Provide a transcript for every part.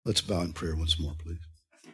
Let's bow in prayer once more, please.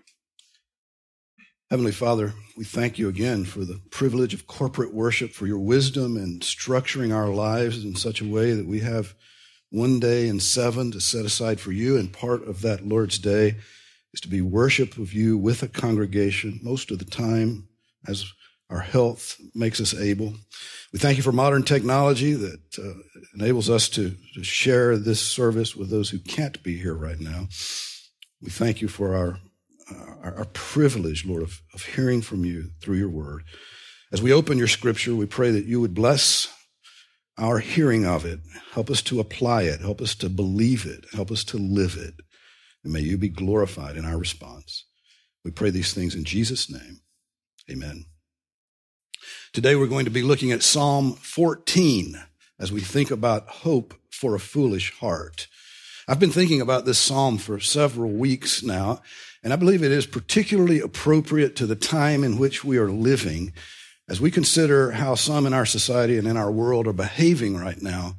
Heavenly Father, we thank you again for the privilege of corporate worship, for your wisdom in structuring our lives in such a way that we have one day in 7 to set aside for you, and part of that Lord's Day is to be worship of you with a congregation most of the time as our health makes us able. We thank you for modern technology that enables us to share this service with those who can't be here right now. We thank you for our privilege, Lord, of hearing from you through your word. As we open your scripture, we pray that you would bless our hearing of it. Help us to apply it. Help us to believe it. Help us to live it. And may you be glorified in our response. We pray these things in Jesus' name. Amen. Today we're going to be looking at Psalm 14 as we think about hope for a foolish heart. I've been thinking about this psalm for several weeks now, and I believe it is particularly appropriate to the time in which we are living as we consider how some in our society and in our world are behaving right now.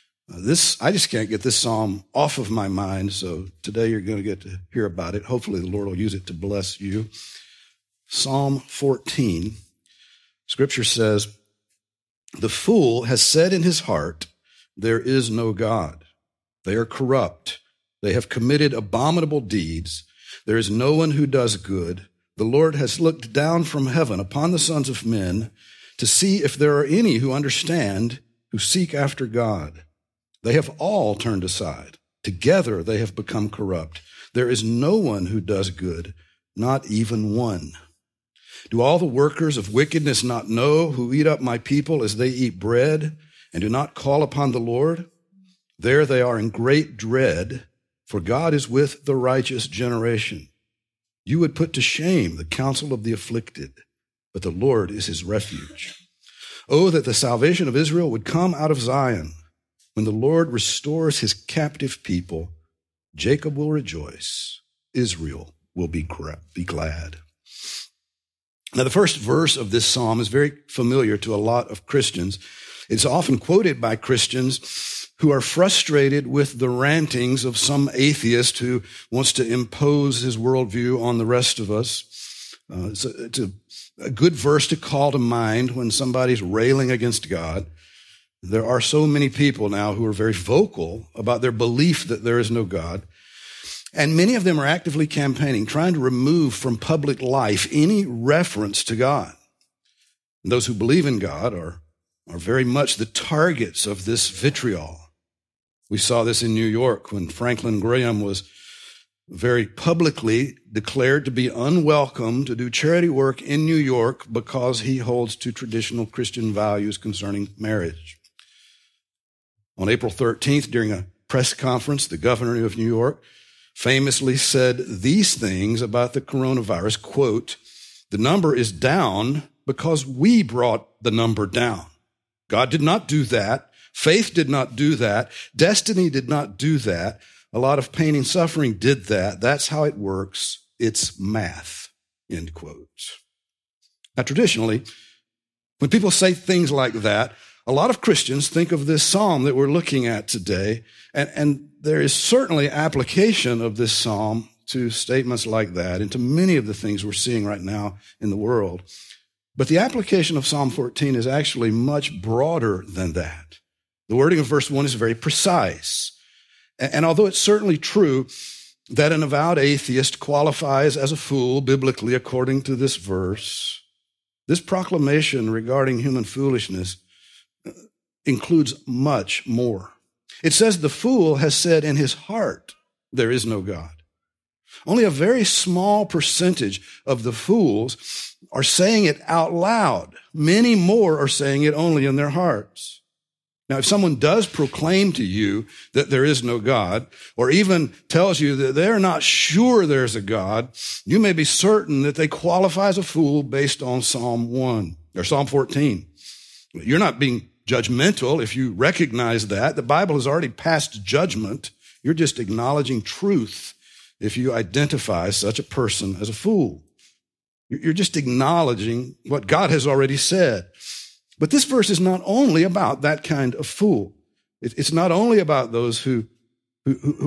I just can't get this psalm off of my mind, so today you're going to get to hear about it. Hopefully the Lord will use it to bless you. Psalm 14, Scripture says, "The fool has said in his heart, there is no God. They are corrupt. They have committed abominable deeds. There is no one who does good. The Lord has looked down from heaven upon the sons of men to see if there are any who understand, who seek after God. They have all turned aside. Together they have become corrupt. There is no one who does good, not even one. Do all the workers of wickedness not know, who eat up my people as they eat bread, and do not call upon the Lord? There they are in great dread, for God is with the righteous generation. You would put to shame the counsel of the afflicted, but the Lord is his refuge. Oh, that the salvation of Israel would come out of Zion. When the Lord restores his captive people, Jacob will rejoice. Israel will be glad." Now, the first verse of this psalm is very familiar to a lot of Christians. It's often quoted by Christians who are frustrated with the rantings of some atheist who wants to impose his worldview on the rest of us. It's a good verse to call to mind when somebody's railing against God. There are so many people now who are very vocal about their belief that there is no God. And many of them are actively campaigning, trying to remove from public life any reference to God. And those who believe in God are very much the targets of this vitriol. We saw this in New York when Franklin Graham was very publicly declared to be unwelcome to do charity work in New York because he holds to traditional Christian values concerning marriage. On April 13th, during a press conference, the governor of New York famously said these things about the coronavirus, quote, "The number is down because we brought the number down. God did not do that. Faith did not do that. Destiny did not do that. A lot of pain and suffering did that. That's how it works. It's math," end quote. Now, traditionally, when people say things like that, a lot of Christians think of this psalm that we're looking at today, and there is certainly application of this psalm to statements like that and to many of the things we're seeing right now in the world. But the application of Psalm 14 is actually much broader than that. The wording of verse 1 is very precise. And although it's certainly true that an avowed atheist qualifies as a fool biblically according to this verse, this proclamation regarding human foolishness includes much more. It says the fool has said in his heart, there is no God. Only a very small percentage of the fools are saying it out loud. Many more are saying it only in their hearts. Now, if someone does proclaim to you that there is no God, or even tells you that they're not sure there's a God, you may be certain that they qualify as a fool based on Psalm 1 or Psalm 14. You're not being judgmental if you recognize that. The Bible has already passed judgment. You're just acknowledging truth if you identify such a person as a fool. You're just acknowledging what God has already said. But this verse is not only about that kind of fool. It's not only about those who are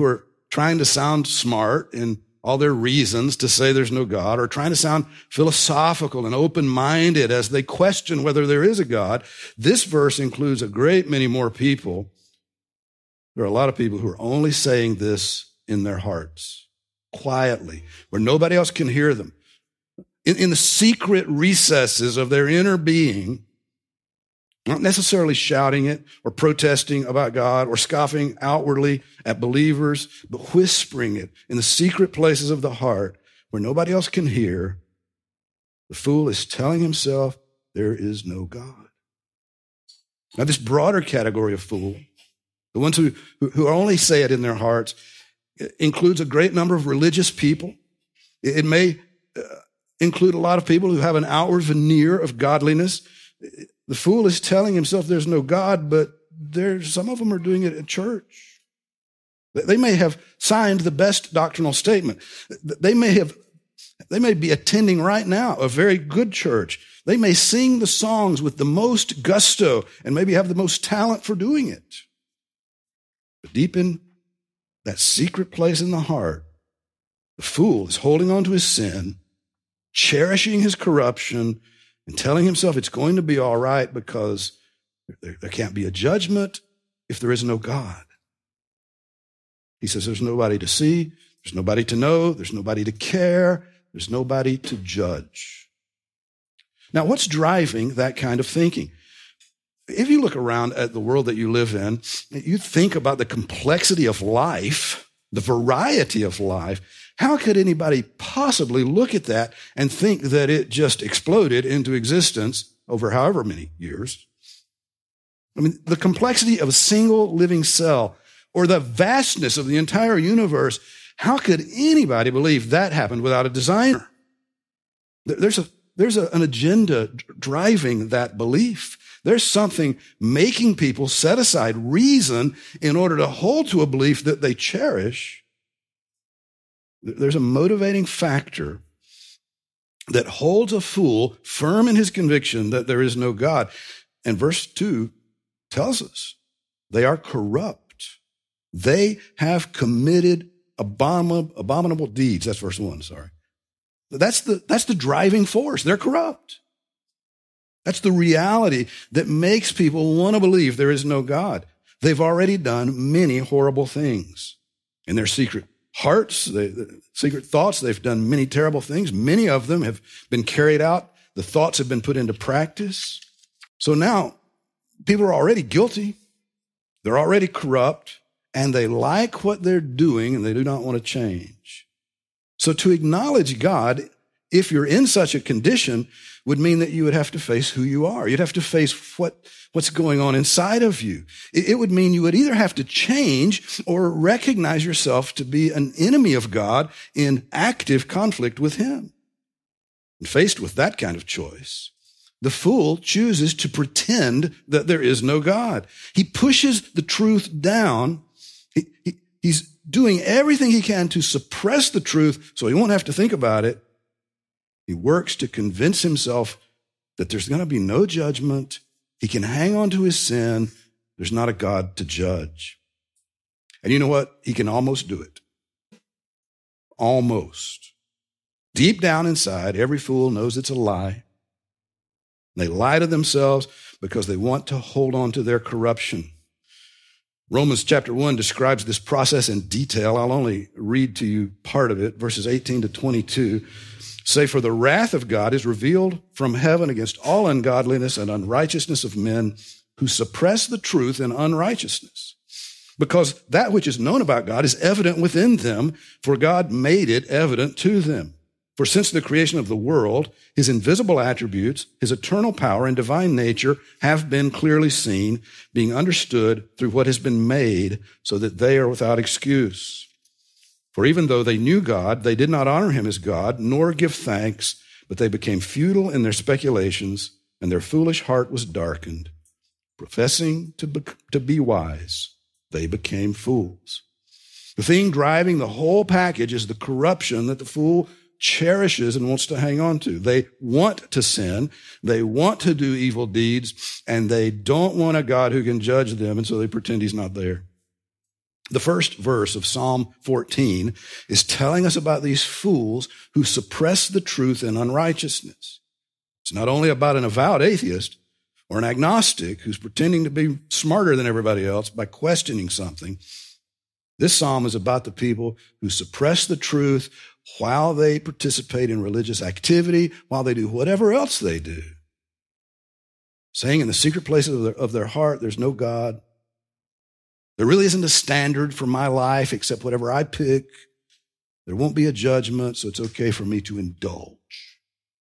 trying to sound smart in all their reasons to say there's no God, or trying to sound philosophical and open-minded as they question whether there is a God. This verse includes a great many more people. There are a lot of people who are only saying this in their hearts, quietly, where nobody else can hear them. In the secret recesses of their inner being, not necessarily shouting it or protesting about God or scoffing outwardly at believers, but whispering it in the secret places of the heart where nobody else can hear. The fool is telling himself there is no God. Now, this broader category of fool, the ones who only say it in their hearts, includes a great number of religious people. It may include a lot of people who have an outward veneer of godliness. The fool is telling himself there's no God, but some of them are doing it at church. They may have signed the best doctrinal statement. They may be attending right now a very good church. They may sing the songs with the most gusto and maybe have the most talent for doing it. But deep in that secret place in the heart, the fool is holding on to his sin, cherishing his corruption, and telling himself it's going to be all right because there can't be a judgment if there is no God. He says there's nobody to see, there's nobody to know, there's nobody to care, there's nobody to judge. Now, what's driving that kind of thinking? If you look around at the world that you live in, you think about the complexity of life, the variety of life. How could anybody possibly look at that and think that it just exploded into existence over however many years? I mean, the complexity of a single living cell or the vastness of the entire universe, how could anybody believe that happened without a designer? There's an agenda driving that belief. There's something making people set aside reason in order to hold to a belief that they cherish. There's a motivating factor that holds a fool firm in his conviction that there is no God. And verse 2 tells us they are corrupt. They have committed abominable deeds. That's verse 1, sorry. That's the driving force. They're corrupt. That's the reality that makes people want to believe there is no God. They've already done many horrible things in their secret hearts, the secret thoughts. They've done many terrible things. Many of them have been carried out. The thoughts have been put into practice. So now people are already guilty. They're already corrupt, and they like what they're doing, and they do not want to change. So to acknowledge God, if you're in such a condition, would mean that you would have to face who you are. You'd have to face what's going on inside of you. It would mean you would either have to change or recognize yourself to be an enemy of God in active conflict with him. And faced with that kind of choice, the fool chooses to pretend that there is no God. He pushes the truth down. He's doing everything he can to suppress the truth so he won't have to think about it. He works to convince himself that there's going to be no judgment. He can hang on to his sin. There's not a God to judge. And you know what? He can almost do it. Almost. Deep down inside, every fool knows it's a lie. They lie to themselves because they want to hold on to their corruption. Romans chapter 1 describes this process in detail. I'll only read to you part of it, verses 18 to 22. Say, for the wrath of God is revealed from heaven against all ungodliness and unrighteousness of men who suppress the truth in unrighteousness. Because that which is known about God is evident within them, for God made it evident to them. For since the creation of the world, his invisible attributes, his eternal power and divine nature have been clearly seen, being understood through what has been made, so that they are without excuse. For even though they knew God, they did not honor him as God, nor give thanks, but they became futile in their speculations, and their foolish heart was darkened. Professing to be wise, they became fools. The thing driving the whole package is the corruption that the fool cherishes and wants to hang on to. They want to sin, they want to do evil deeds, and they don't want a God who can judge them, and so they pretend he's not there. The first verse of Psalm 14 is telling us about these fools who suppress the truth in unrighteousness. It's not only about an avowed atheist or an agnostic who's pretending to be smarter than everybody else by questioning something. This psalm is about the people who suppress the truth while they participate in religious activity, while they do whatever else they do. Saying in the secret places of their heart, there's no God. There really isn't a standard for my life except whatever I pick. There won't be a judgment, so it's okay for me to indulge.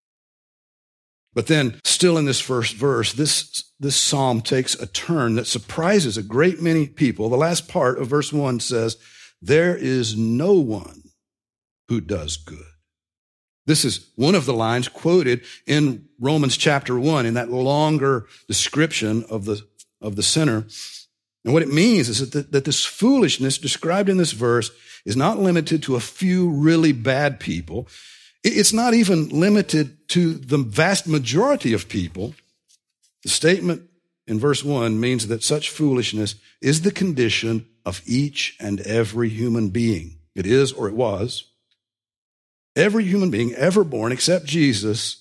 But then, still in this first verse, this psalm takes a turn that surprises a great many people. The last part of verse 1 says, there is no one who does good. This is one of the lines quoted in Romans chapter 1 in that longer description of the sinner. And what it means is that this foolishness described in this verse is not limited to a few really bad people. It's not even limited to the vast majority of people. The statement in verse 1 means that such foolishness is the condition of each and every human being. It is, or it was. Every human being ever born except Jesus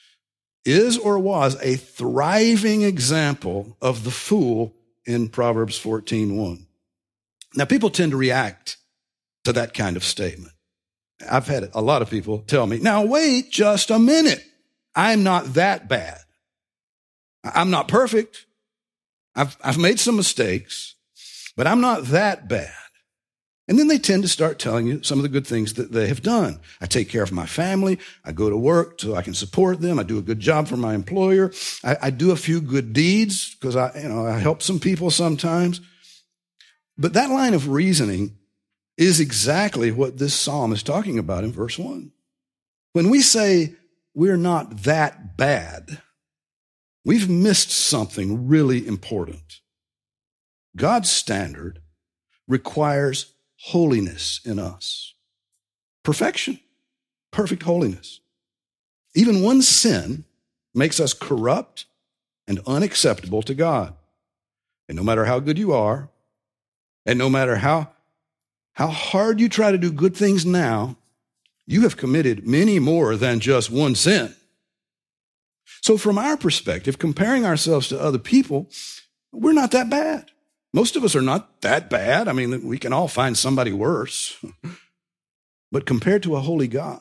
is or was a thriving example of the fool in Proverbs 14:1. Now, people tend to react to that kind of statement. I've had a lot of people tell me, now wait just a minute. I'm not that bad. I'm not perfect. I've made some mistakes, but I'm not that bad. And then they tend to start telling you some of the good things that they have done. I take care of my family. I go to work so I can support them. I do a good job for my employer. I do a few good deeds because I help some people sometimes. But that line of reasoning is exactly what this psalm is talking about in verse 1. When we say we're not that bad, we've missed something really important. God's standard requires holiness in us. Perfection, perfect holiness. Even one sin makes us corrupt and unacceptable to God. And no matter how good you are, and no matter how hard you try to do good things now, you have committed many more than just one sin. So from our perspective, comparing ourselves to other people, we're not that bad. Most of us are not that bad. I mean, we can all find somebody worse. But compared to a holy God,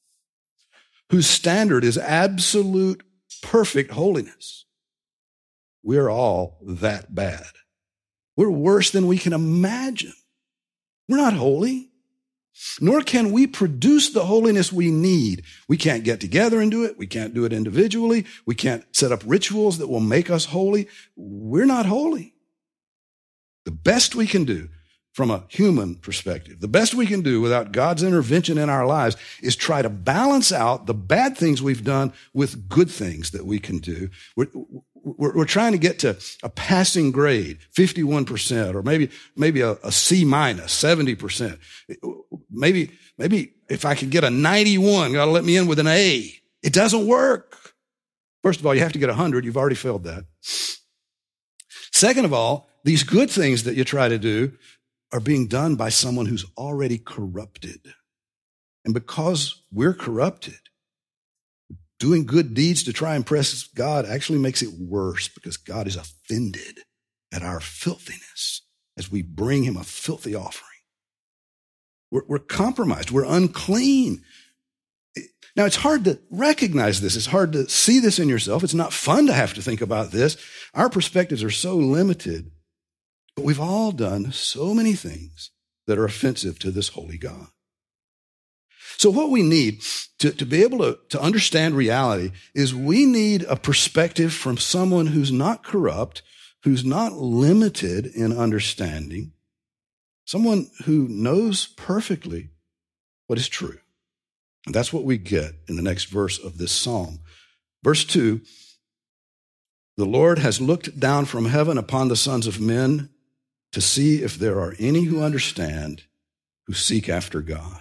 whose standard is absolute, perfect holiness, we're all that bad. We're worse than we can imagine. We're not holy, nor can we produce the holiness we need. We can't get together and do it. We can't do it individually. We can't set up rituals that will make us holy. We're not holy. The best we can do from a human perspective, the best we can do without God's intervention in our lives is try to balance out the bad things we've done with good things that we can do. We're trying to get to a passing grade, 51%, or maybe a C minus, 70%. Maybe if I could get a 91, God will let me in with an A. It doesn't work. First of all, you have to get 100. You've already failed that. Second of all, these good things that you try to do are being done by someone who's already corrupted. And because we're corrupted, doing good deeds to try and impress God actually makes it worse because God is offended at our filthiness as we bring him a filthy offering. We're compromised. We're unclean. Now, it's hard to recognize this. It's hard to see this in yourself. It's not fun to have to think about this. Our perspectives are so limited, but we've all done so many things that are offensive to this holy God. So what we need to be able to understand reality is we need a perspective from someone who's not corrupt, who's not limited in understanding, someone who knows perfectly what is true. And that's what we get in the next verse of this psalm. Verse 2, the Lord has looked down from heaven upon the sons of men to see if there are any who understand, who seek after God.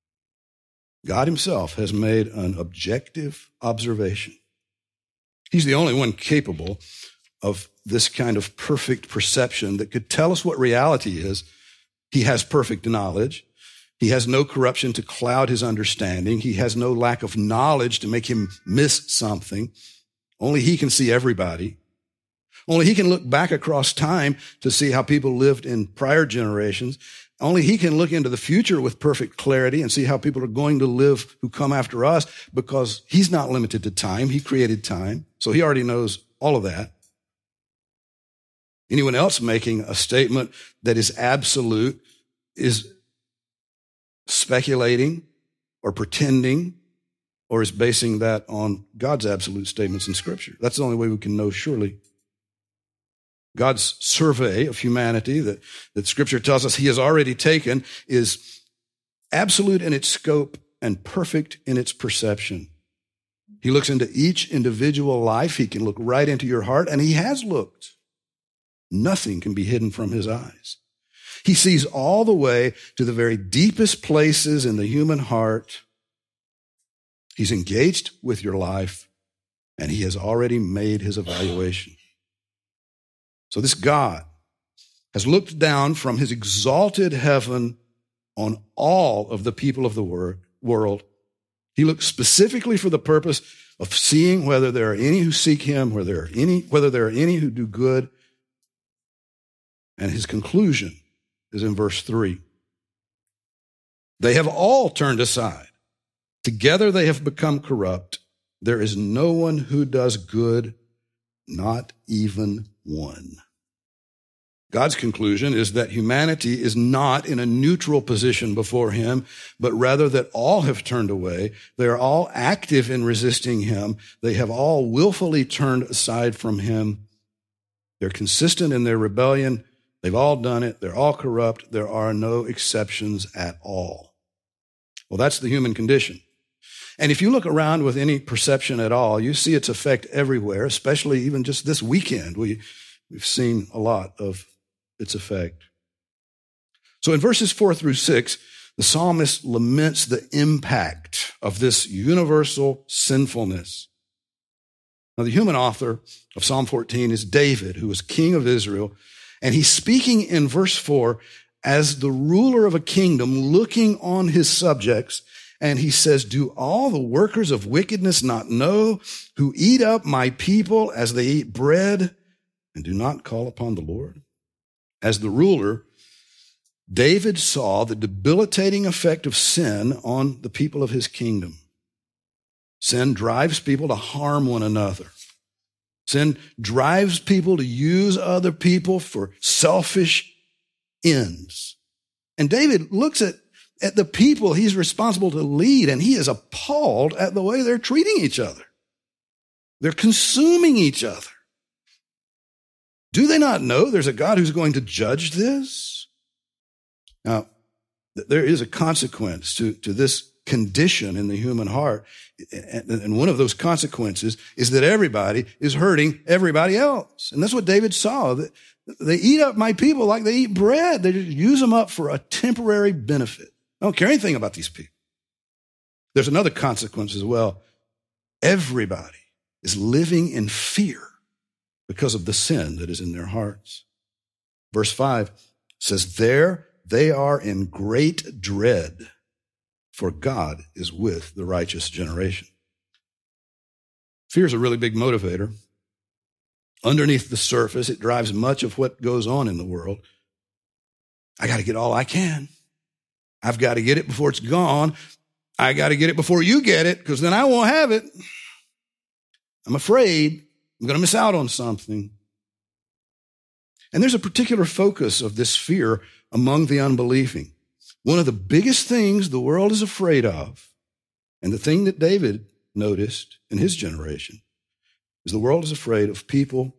God himself has made an objective observation. He's the only one capable of this kind of perfect perception that could tell us what reality is He has perfect knowledge. He has no corruption to cloud his understanding. He has no lack of knowledge to make him miss something. Only he can see everybody. Only he can look back across time to see how people lived in prior generations. Only he can look into the future with perfect clarity and see how people are going to live who come after us, because he's not limited to time. He created time. So he already knows all of that. Anyone else making a statement that is absolute is speculating or pretending, or is basing that on God's absolute statements in Scripture. That's the only way we can know surely. God's survey of humanity that Scripture tells us he has already taken is absolute in its scope and perfect in its perception. He looks into each individual life. He can look right into your heart, and he has looked. Nothing can be hidden from his eyes. He sees all the way to the very deepest places in the human heart. He's engaged with your life, and he has already made his evaluation. So this God has looked down from his exalted heaven on all of the people of the world. He looks specifically for the purpose of seeing whether there are any who seek him, whether there are any who do good. And his conclusion is in verse 3. They have all turned aside. Together they have become corrupt. There is no one who does good, not even one. God's conclusion is that humanity is not in a neutral position before him, but rather that all have turned away. They are all active in resisting him. They have all willfully turned aside from him. They're consistent in their rebellion. They've all done it. They're all corrupt. There are no exceptions at all. Well, that's the human condition. And if you look around with any perception at all, you see its effect everywhere, especially even just this weekend. We've seen a lot of its effect. So in verses 4 through 6, the psalmist laments the impact of this universal sinfulness. Now, the human author of Psalm 14 is David, who was king of Israel. And he's speaking in verse 4 as the ruler of a kingdom looking on his subjects. And he says, do all the workers of wickedness not know, who eat up my people as they eat bread and do not call upon the Lord? As the ruler, David saw the debilitating effect of sin on the people of his kingdom. Sin drives people to harm one another. Sin drives people to use other people for selfish ends. And David looks at the people he's responsible to lead, and he is appalled at the way they're treating each other. They're consuming each other. Do they not know there's a God who's going to judge this? Now, there is a consequence to this condition in the human heart. And one of those consequences is that everybody is hurting everybody else. And that's what David saw. They eat up my people like they eat bread. They just use them up for a temporary benefit. I don't care anything about these people. There's another consequence as well. Everybody is living in fear because of the sin that is in their hearts. Verse 5 says, there they are in great dread, for God is with the righteous generation. Fear is a really big motivator. Underneath the surface, it drives much of what goes on in the world. I got to get all I can. I've got to get it before it's gone. I got to get it before you get it, because then I won't have it. I'm afraid I'm going to miss out on something. And there's a particular focus of this fear among the unbelieving. One of the biggest things the world is afraid of, and the thing that David noticed in his generation, is the world is afraid of people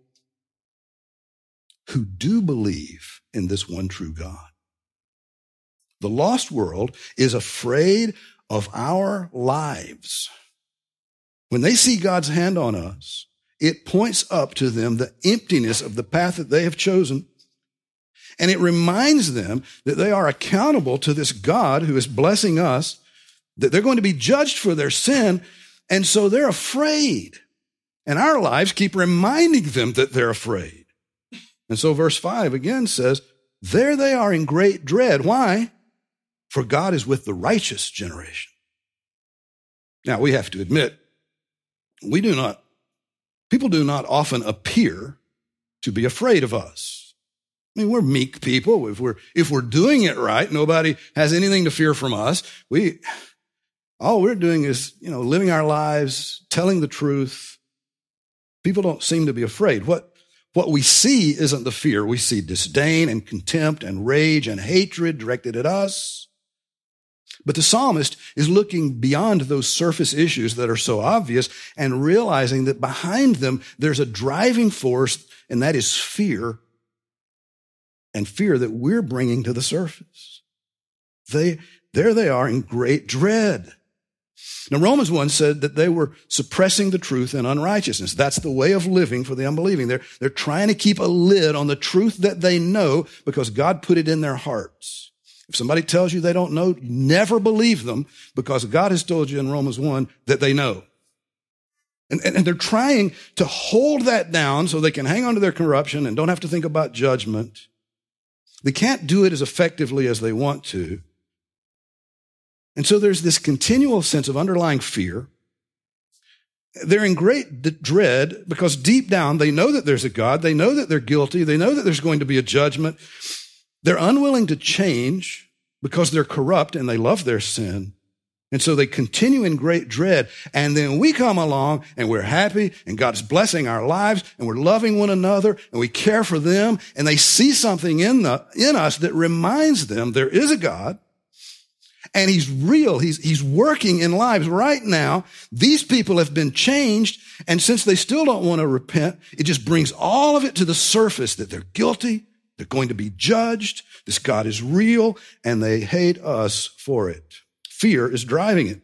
who do believe in this one true God. The lost world is afraid of our lives. When they see God's hand on us, it points up to them the emptiness of the path that they have chosen. And it reminds them that they are accountable to this God who is blessing us, that they're going to be judged for their sin. And so they're afraid. And our lives keep reminding them that they're afraid. And so verse 5 again says, there they are in great dread. Why? For God is with the righteous generation. Now, we have to admit, people do not often appear to be afraid of us. I mean, we're meek people. If we're doing it right, nobody has anything to fear from us. All we're doing is, living our lives, telling the truth. People don't seem to be afraid. What we see isn't the fear. We see disdain and contempt and rage and hatred directed at us. But the psalmist is looking beyond those surface issues that are so obvious and realizing that behind them there's a driving force, and that is fear, and fear that we're bringing to the surface. There they are in great dread. Now, Romans 1 said that they were suppressing the truth in unrighteousness. That's the way of living for the unbelieving. They're trying to keep a lid on the truth that they know because God put it in their hearts. If somebody tells you they don't know, never believe them because God has told you in Romans 1 that they know. And they're trying to hold that down so they can hang on to their corruption and don't have to think about judgment. They can't do it as effectively as they want to. And so there's this continual sense of underlying fear. They're in great dread because deep down they know that there's a God. They know that they're guilty. They know that there's going to be a judgment. They're unwilling to change because they're corrupt and they love their sin. And so they continue in great dread. And then we come along and we're happy and God's blessing our lives and we're loving one another and we care for them. And they see something in us that reminds them there is a God and he's real. He's working in lives right now. These people have been changed. And since they still don't want to repent, it just brings all of it to the surface that they're guilty. They're going to be judged. This God is real, and they hate us for it. Fear is driving it.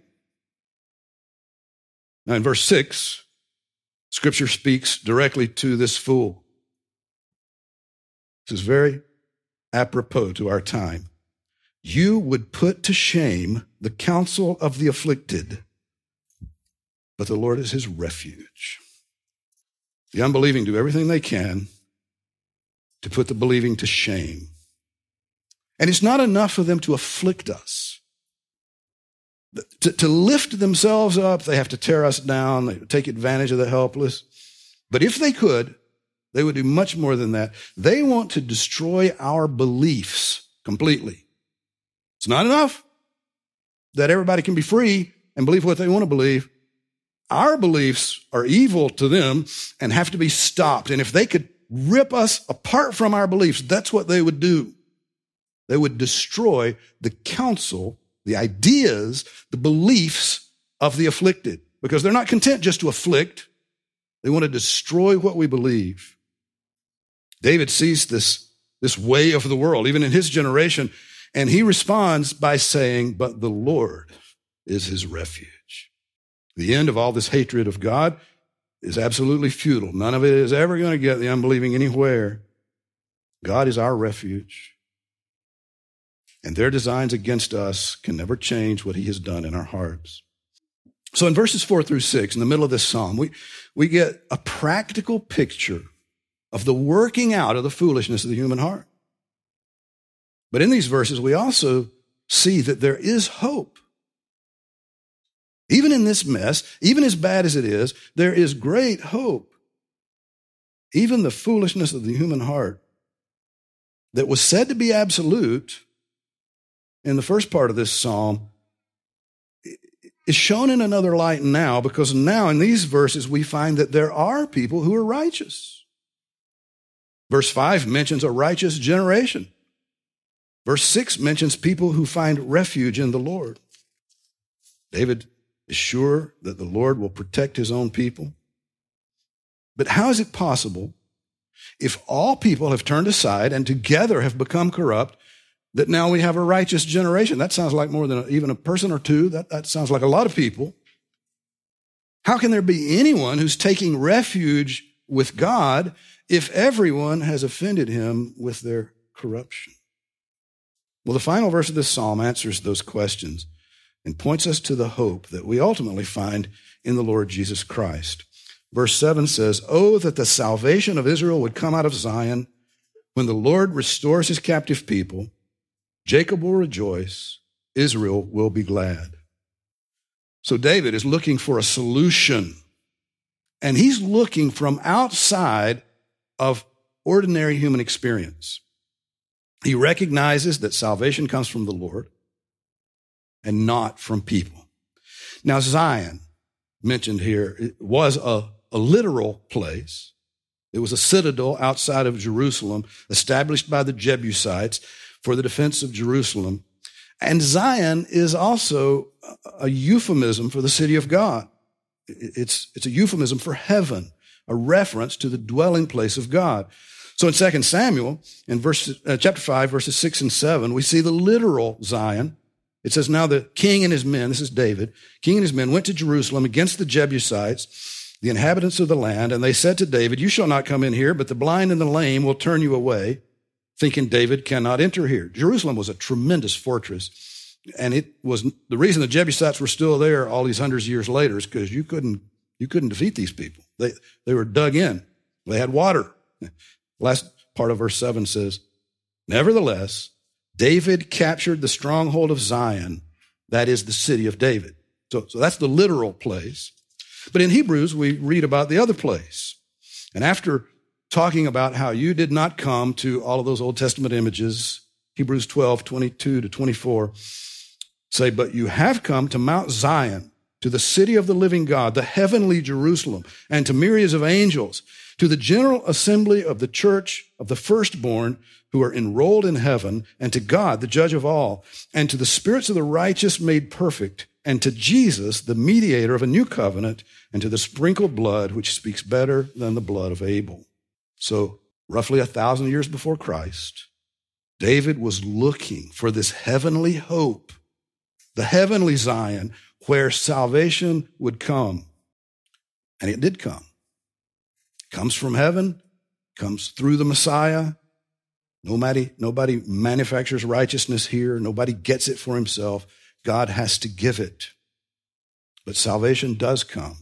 Now, in verse 6, Scripture speaks directly to this fool. This is very apropos to our time. You would put to shame the counsel of the afflicted, but the Lord is his refuge. The unbelieving do everything they can to put the believing to shame. And it's not enough for them to afflict us. To lift themselves up, they have to tear us down. They take advantage of the helpless. But if they could, they would do much more than that. They want to destroy our beliefs completely. It's not enough that everybody can be free and believe what they want to believe. Our beliefs are evil to them and have to be stopped. And if they could rip us apart from our beliefs, that's what they would do. They would destroy the counsel, the ideas, the beliefs of the afflicted, because they're not content just to afflict. They want to destroy what we believe. David sees this way of the world, even in his generation, and he responds by saying, but the Lord is his refuge. The end of all this hatred of God is absolutely futile. None of it is ever going to get the unbelieving anywhere. God is our refuge. And their designs against us can never change what he has done in our hearts. So in verses 4 through 6, in the middle of this psalm, we get a practical picture of the working out of the foolishness of the human heart. But in these verses, we also see that there is hope. Even in this mess, even as bad as it is, there is great hope. Even the foolishness of the human heart that was said to be absolute in the first part of this psalm is shown in another light now, because now in these verses we find that there are people who are righteous. Verse 5 mentions a righteous generation. Verse 6 mentions people who find refuge in the Lord. David is sure that the Lord will protect his own people. But how is it possible, if all people have turned aside and together have become corrupt, that now we have a righteous generation? That sounds like more than even a person or two. That sounds like a lot of people. How can there be anyone who's taking refuge with God if everyone has offended him with their corruption? Well, the final verse of this psalm answers those questions and points us to the hope that we ultimately find in the Lord Jesus Christ. Verse 7 says, "Oh, that the salvation of Israel would come out of Zion. When the Lord restores his captive people, Jacob will rejoice, Israel will be glad. So David is looking for a solution, and he's looking from outside of ordinary human experience. He recognizes that salvation comes from the Lord and not from people. Now, Zion, mentioned here, it was a literal place. It was a citadel outside of Jerusalem, established by the Jebusites for the defense of Jerusalem. And Zion is also a euphemism for the city of God. It's a euphemism for heaven, a reference to the dwelling place of God. So in 2 Samuel, in chapter 5, verses 6 and 7, we see the literal Zion. It says, now the king and his men, this is David, king and his men went to Jerusalem against the Jebusites, the inhabitants of the land, and they said to David, you shall not come in here, but the blind and the lame will turn you away, thinking David cannot enter here. Jerusalem was a tremendous fortress, and it was the reason the Jebusites were still there all these hundreds of years later is because you couldn't defeat these people. They were dug in. They had water. Last part of verse 7 says, nevertheless, David captured the stronghold of Zion, that is the city of David. So that's the literal place. But in Hebrews, we read about the other place. And after talking about how you did not come to all of those Old Testament images, Hebrews 12, 22 to 24, say, but you have come to Mount Zion, to the city of the living God, the heavenly Jerusalem, and to myriads of angels, to the general assembly of the church of the firstborn who are enrolled in heaven, and to God, the judge of all, and to the spirits of the righteous made perfect, and to Jesus, the mediator of a new covenant, and to the sprinkled blood, which speaks better than the blood of Abel. So roughly 1,000 years before Christ, David was looking for this heavenly hope, the heavenly Zion, where salvation would come. And it did come. It comes from heaven, comes through the Messiah. Nobody manufactures righteousness here. Nobody gets it for himself. God has to give it. But salvation does come.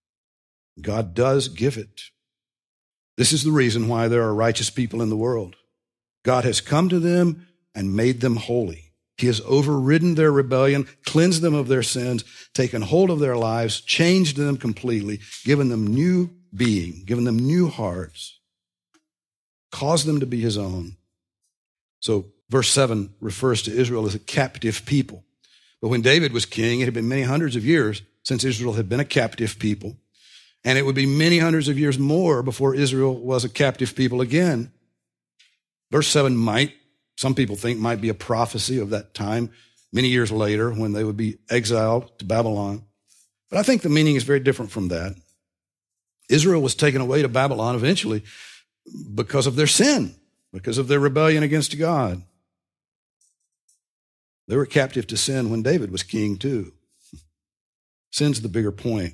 God does give it. This is the reason why there are righteous people in the world. God has come to them and made them holy. He has overridden their rebellion, cleansed them of their sins, taken hold of their lives, changed them completely, given them new being, given them new hearts, caused them to be his own. So verse 7 refers to Israel as a captive people. But when David was king, it had been many hundreds of years since Israel had been a captive people. And it would be many hundreds of years more before Israel was a captive people again. Verse 7 some people think might be a prophecy of that time, many years later when they would be exiled to Babylon. But I think the meaning is very different from that. Israel was taken away to Babylon eventually because of their sin, because of their rebellion against God. They were captive to sin when David was king too. Sin's the bigger point.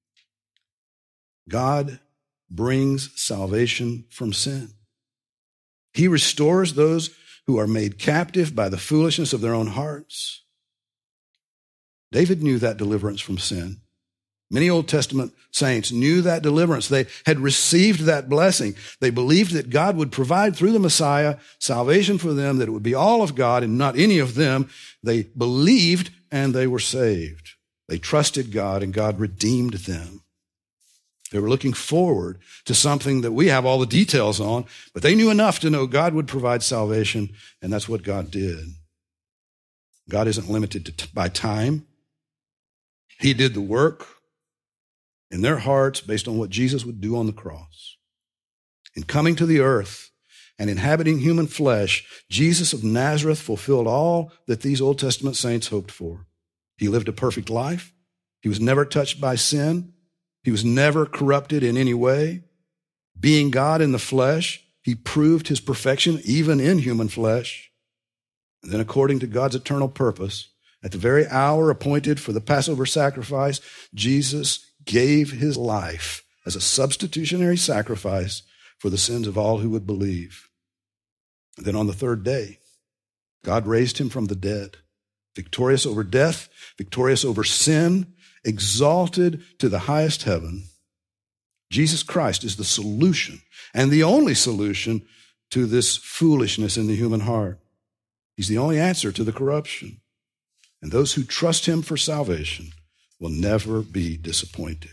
God brings salvation from sin. He restores those who are made captive by the foolishness of their own hearts. David knew that deliverance from sin. Many Old Testament saints knew that deliverance. They had received that blessing. They believed that God would provide through the Messiah salvation for them, that it would be all of God and not any of them. They believed and they were saved. They trusted God and God redeemed them. They were looking forward to something that we have all the details on, but they knew enough to know God would provide salvation, and that's what God did. God isn't limited by time. He did the work in their hearts based on what Jesus would do on the cross. In coming to the earth and inhabiting human flesh, Jesus of Nazareth fulfilled all that these Old Testament saints hoped for. He lived a perfect life. He was never touched by sin. He was never corrupted in any way. Being God in the flesh, he proved his perfection even in human flesh. And then according to God's eternal purpose, at the very hour appointed for the Passover sacrifice, Jesus gave his life as a substitutionary sacrifice for the sins of all who would believe. And then on the third day, God raised him from the dead, victorious over death, victorious over sin, exalted to the highest heaven. Jesus Christ is the solution and the only solution to this foolishness in the human heart. He's the only answer to the corruption. And those who trust him for salvation will never be disappointed.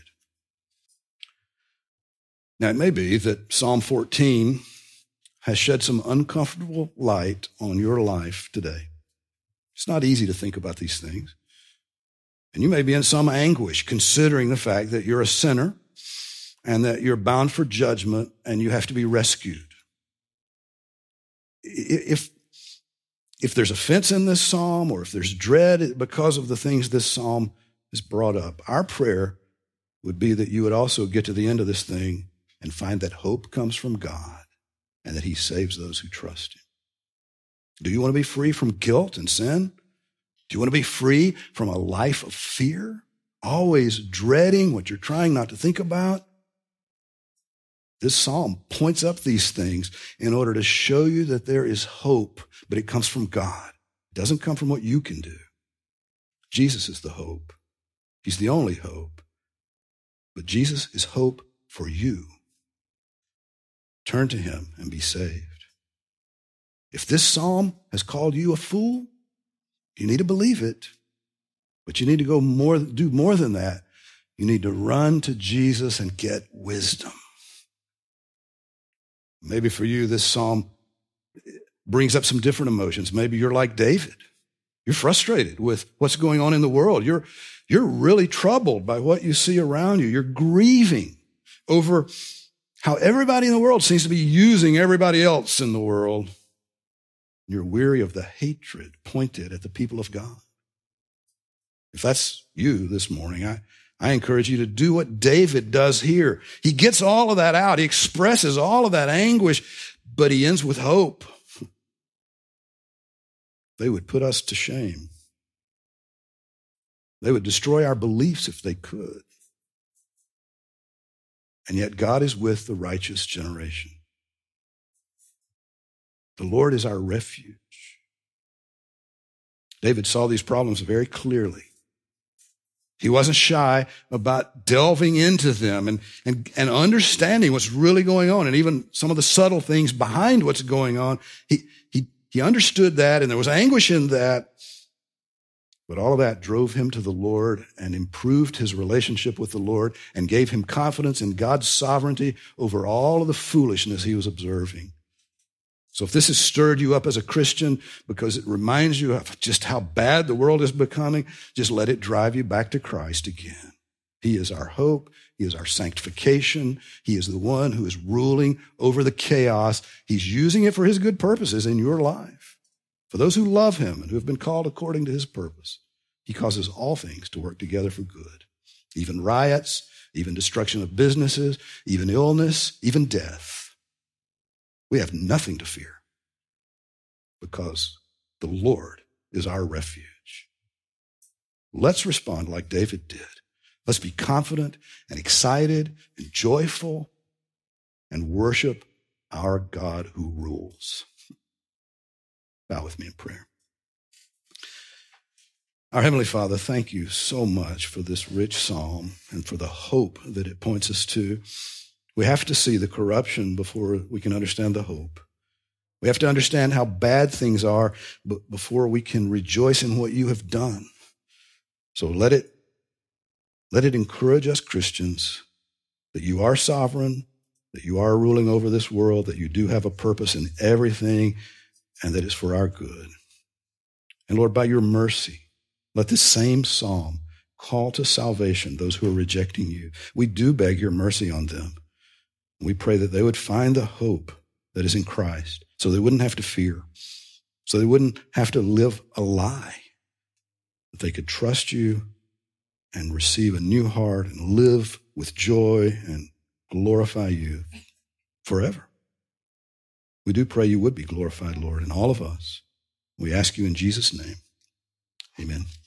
Now, it may be that Psalm 14 has shed some uncomfortable light on your life today. It's not easy to think about these things. And you may be in some anguish considering the fact that you're a sinner and that you're bound for judgment and you have to be rescued. If there's offense in this psalm or if there's dread because of the things this psalm has brought up, our prayer would be that you would also get to the end of this thing and find that hope comes from God and that he saves those who trust him. Do you want to be free from guilt and sin? Do you want to be free from a life of fear, always dreading what you're trying not to think about? This psalm points up these things in order to show you that there is hope, but it comes from God. It doesn't come from what you can do. Jesus is the hope. He's the only hope. But Jesus is hope for you. Turn to him and be saved. If this psalm has called you a fool, you need to believe it. But you need to do more than that. You need to run to Jesus and get wisdom. Maybe for you, this psalm brings up some different emotions. Maybe you're like David. You're frustrated with what's going on in the world. You're really troubled by what you see around you. You're grieving over how everybody in the world seems to be using everybody else in the world. You're weary of the hatred pointed at the people of God. If that's you this morning, I encourage you to do what David does here. He gets all of that out. He expresses all of that anguish, but he ends with hope. They would put us to shame. They would destroy our beliefs if they could. And yet God is with the righteous generation. The Lord is our refuge. David saw these problems very clearly. He wasn't shy about delving into them and understanding what's really going on and even some of the subtle things behind what's going on. He understood that, and there was anguish in that. But all of that drove him to the Lord and improved his relationship with the Lord and gave him confidence in God's sovereignty over all of the foolishness he was observing. So if this has stirred you up as a Christian because it reminds you of just how bad the world is becoming, just let it drive you back to Christ again. He is our hope. He is our sanctification. He is the one who is ruling over the chaos. He's using it for his good purposes in your life. For those who love him and who have been called according to his purpose, he causes all things to work together for good. Even riots, even destruction of businesses, even illness, even death. We have nothing to fear because the Lord is our refuge. Let's respond like David did. Let's be confident and excited and joyful and worship our God who rules. Bow with me in prayer. Our Heavenly Father, thank you so much for this rich psalm and for the hope that it points us to. We have to see the corruption before we can understand the hope. We have to understand how bad things are before we can rejoice in what you have done. So let it encourage us Christians that you are sovereign, that you are ruling over this world, that you do have a purpose in everything, and that it's for our good. And Lord, by your mercy, let this same psalm call to salvation those who are rejecting you. We do beg your mercy on them. We pray that they would find the hope that is in Christ so they wouldn't have to fear, so they wouldn't have to live a lie, that they could trust you and receive a new heart and live with joy and glorify you forever. We do pray you would be glorified, Lord, in all of us. We ask you in Jesus' name. Amen.